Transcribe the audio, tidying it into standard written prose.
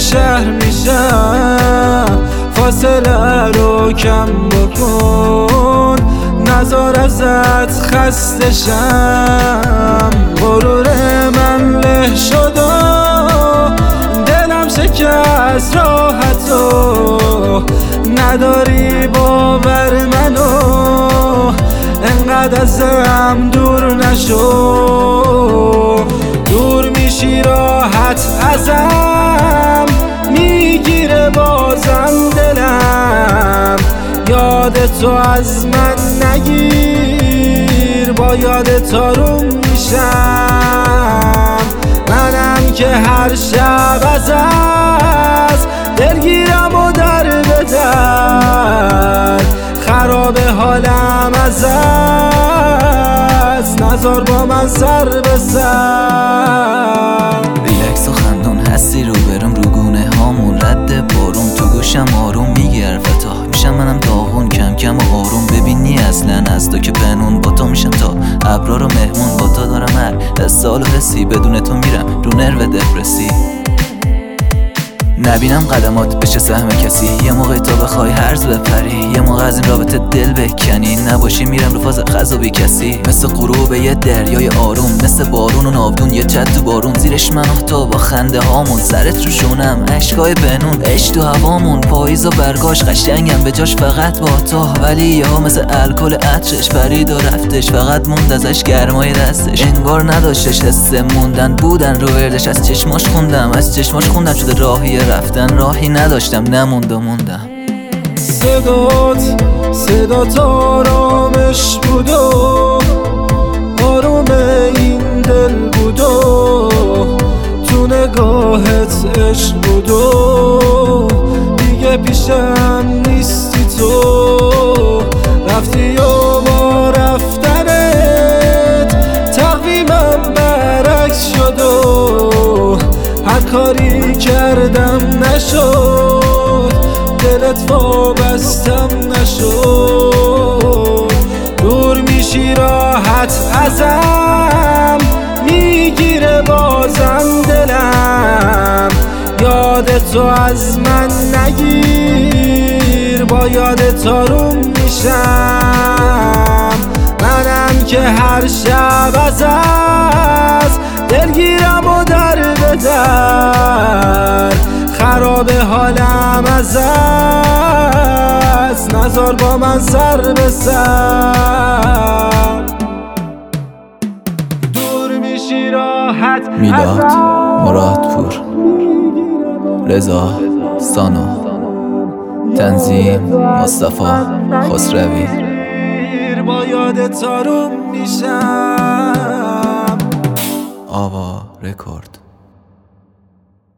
شهر میشم، فاصله رو کم بکن، نذار ازت خسته شم. غرور من له شد و دلم شکست، راحتو نداری باور منو، انقدر ازم دور نشو. دور میشی راحت ازم، میگیره بازم دلم، یاد تو از من نگیر، با یادت آروم میشم. منم که هر شب ازت دلگیرم و در به در، خراب حالم ازت، نذار با من سر به سر. ریلکس و خندون هستی رو برم، رو گونه هامون رد بارون، تو گوشم آروم میگی حرفتا، میشم منم داغون کم کم و آروم. ببینی اصلا از تو که پنون، با تو میشم تا ابرار و مهمون، با تو دارم هر سال و حسی، بدون تو میرم رو نرو دپرسی. نبینم قدمات بشه سهم کسی، یه موقع تو بخوای هرز بپری، یه موقع از این رابطه دل بکنی، نباشی میرم رو فاز غذا بی کسی. مثل غروب یه دریای آروم، مثل بارون و ناودون یه جد تو بارون، زیرش من و تو با خنده هامون، سرت رو شونم عشقای بنون، عشق تو هوامون، پاییز و برگاش قشنگم به جاش فقط با تو، ولی یهو مثل الکل عطرش پرید و رفتش، فقط موند ازش گرمای دستش، انگار نداشتش حس موندن، بودن رو وردش، از چشماش خوندم شده راهی رفتن، راهی نداشتم نموند و موندم. صدات آرامش بود و آروم این دل بود و تو نگاهت عشق بود و دیگه پیشم نیستی تو، رفتی و با رفتنت تقویمم برعکس شد و هر کاری کردم نشد، دلت وابستم نشد. دور میشی راحت ازم، میگیره بازم دلم، یادت تو از من نگیر، با یادت آروم میشم. منم که هر شب ازت دلگیرم و در به در، خراب حالم ازت، نذار با من سر به سر. دور میشی راحت میلاد مرادپور، رضا سانو، تنظیم مصطفی خسروی. با یادت آروم میشم. آوا رکورد.